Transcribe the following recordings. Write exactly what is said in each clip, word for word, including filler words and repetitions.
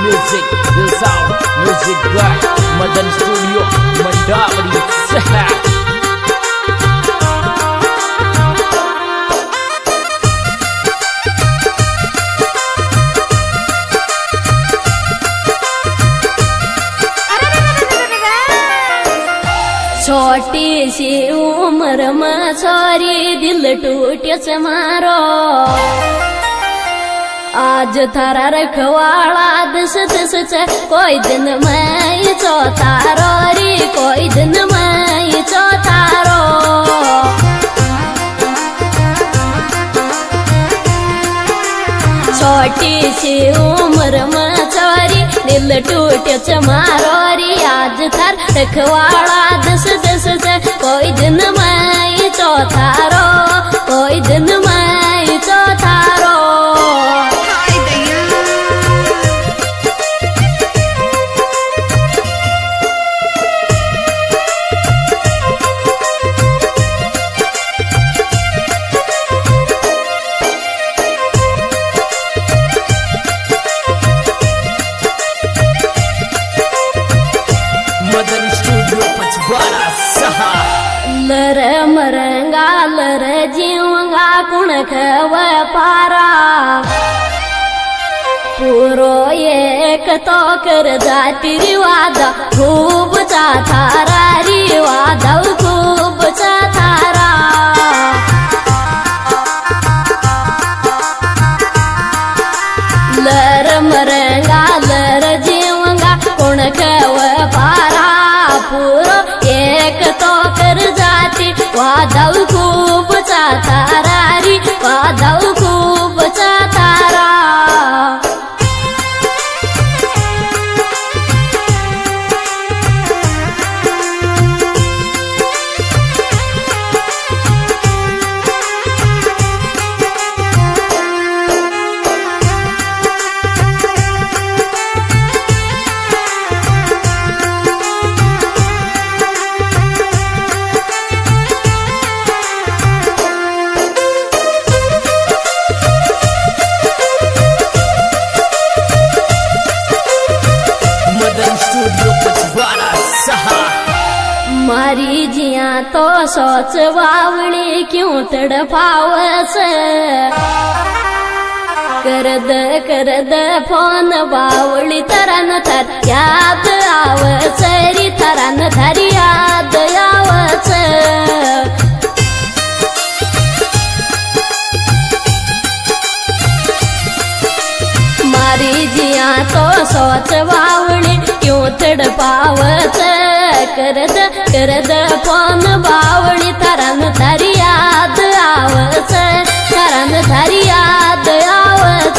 music, the sound, music by Madan Studio, Mandavadi. छोटी सी उम्र में छोरी दिल टूट मारो, आज थारा रखवाला दस दस च कोई दिन मैं चौतारो रे, कोई दिन मैं चौतारो। छोटी सी उम्र में छोरी दिल टूट मारो रे, आज थार रखवाला दस दस च कोई दिन मैं चौतारो, कोई दिन मैं चौतारो। Madan Studio Pachwara Saha लर मरंगा लर जीवंगा कुण खव पारा, पूरो एक तो कर जाती रिवादा खूब चाथारा, रिवादा खूब चाथारा। लर मरंगा लर जीवंगा कुण खव पारा, पूरो एक तो कर जाती वादव खूब चातारा री, वादव खूब चातारा। मारी जिया तो सोच वावड़ी क्यों तड़पावस, करद करद फोन बावड़ी तरन थर याद आवस री, तरन थर याद आवस। मारी जिया तो सोच वावड़ी क्यों तड़पावस, करद करद फोन बावड़ी तरन थर याद आवस, तरन थर याद आवस।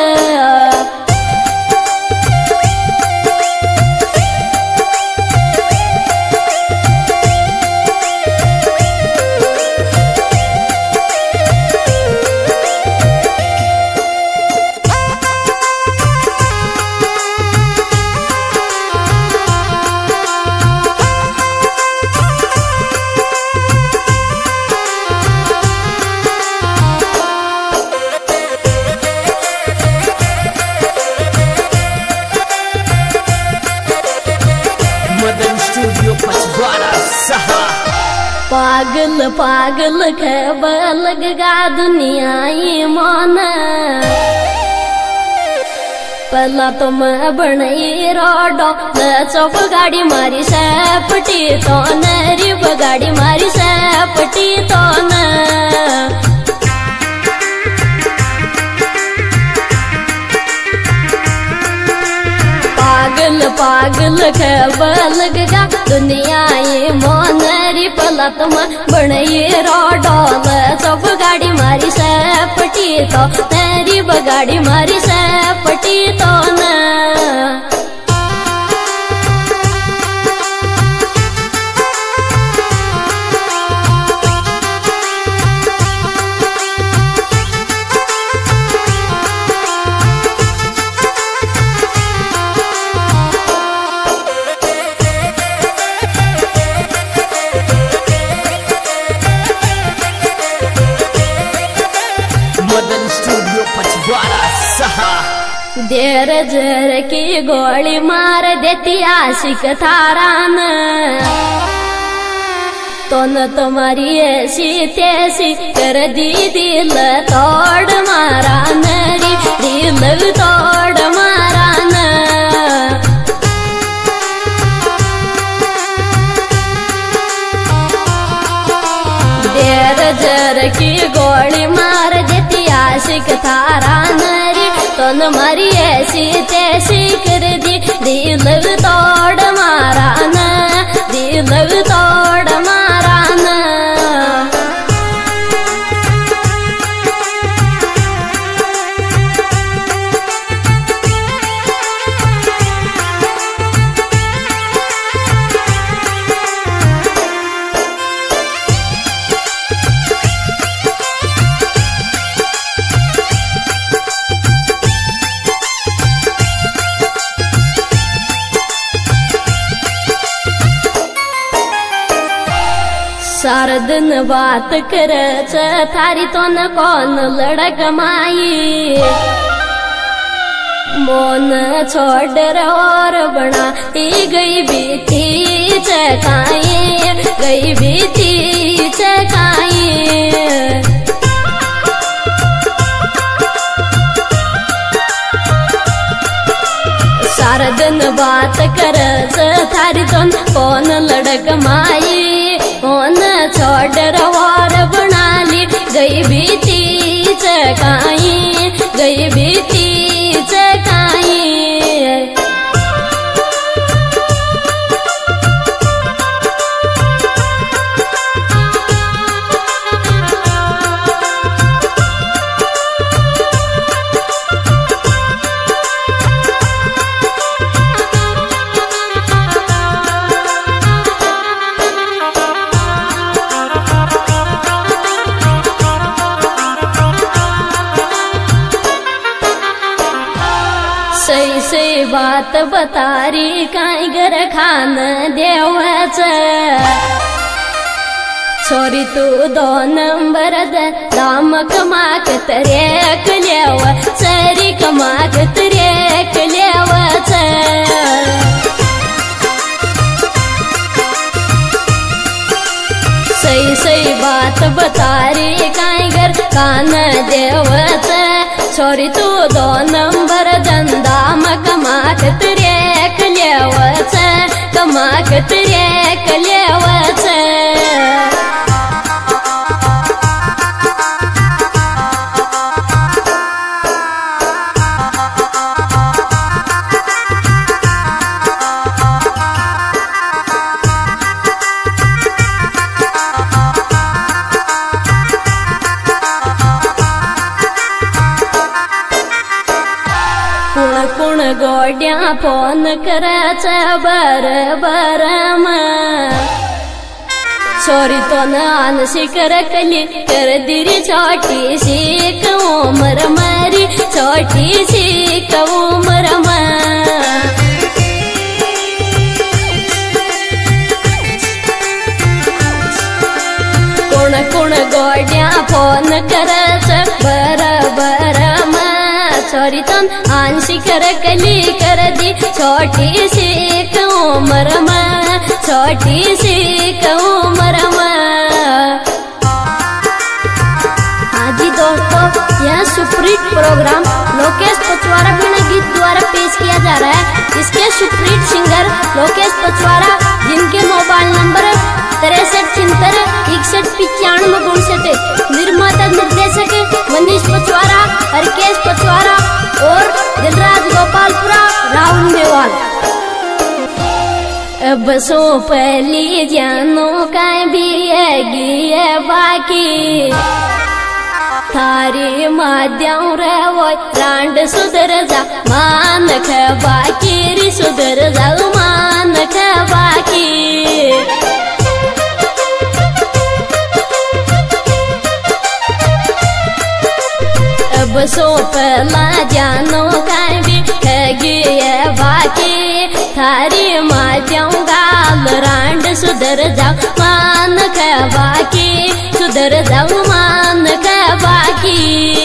Madan Studio Pachwara Saha पागल पागल खबल गा दुनिया मन, पहला तो मैं बनई रोडो चौप गाड़ी मारी सपटी तो नरी बगाड़ी मारी सपटी तो न। पागल पागल खबल गा दुनिया मोनरी, पला तुम बनई रोडोल सब गाड़ी मारी सपटी तो तेरी बगाड़ी मारी सपटी तो न। Madan Studio Pachwara Saha देर जर की गोली मार देती आशिक थारान तो न तुम्हारी ऐसी तैसी कर दी दिल तोड़ मारा नरी दिल तोड़ मारा न देर जर की गोली मार देती आशिक थारा नरी तो न मरी ऐसी तैसी कर दी दिल तोड़ मारा न दिल तोड़ मारा न सारा दिन बात कर थारी तो न कौन लड़क माई मोन छोड़ और बना ती गई बीती चकाई गई बीती चकाई सारा दिन बात कर थारी तो कौन लड़क माई कौन छोड़ और बना ली गई बीती चकाई गई बीती चकाई सही सही बात बतारी काई घर खान देवच छोरी तू दो नंबर द दाम कमाक तरेक लेव सरी कमाक तरेक लेवच सही सही बात बतारी काई घर कान देवच छोरी तू दो नंबर दंदाम कमाक तरेक लेवच कमाक तरेक लेवच कुण गोड्या फोन करच बर बर छोरी तो नान शिकर कली कर दिरी छोटी सी उमर मरी छोटी सी उमर कुण कुण गोड्या फोन करच बर बर छोरी तन आंशी कर कली कर दी छोटी सी उमर में छोटी सी उमर में। हाँ जी दोस्तों, यह सुप्रीत प्रोग्राम लोकेश पचवारा बिना गीत द्वारा पेश किया जा रहा है। इसके सुप्रीत सिंगर लोकेश पचवारा, जिनके मोबाइल नंबर तिरसठ छिहत्तर इकसठ पिचानवे उनसठ, निर्माता निर्देशक मनीष पचवारा, हरकेश पचवारा और दिलराज गोपालपुरा राहुल मेवाल। अब सो पहली जानो का भी है बाकी थारी माध्यम रे वो रांड सुधर जा मान ख बाकी री सुधर जा मान ख बाकी। अब सो पहला जानो का भी है बाकी थारी माध्यम गाल रांड सुधर जाओ मान ख बाकी सुधर जाओ मान ख बाकी।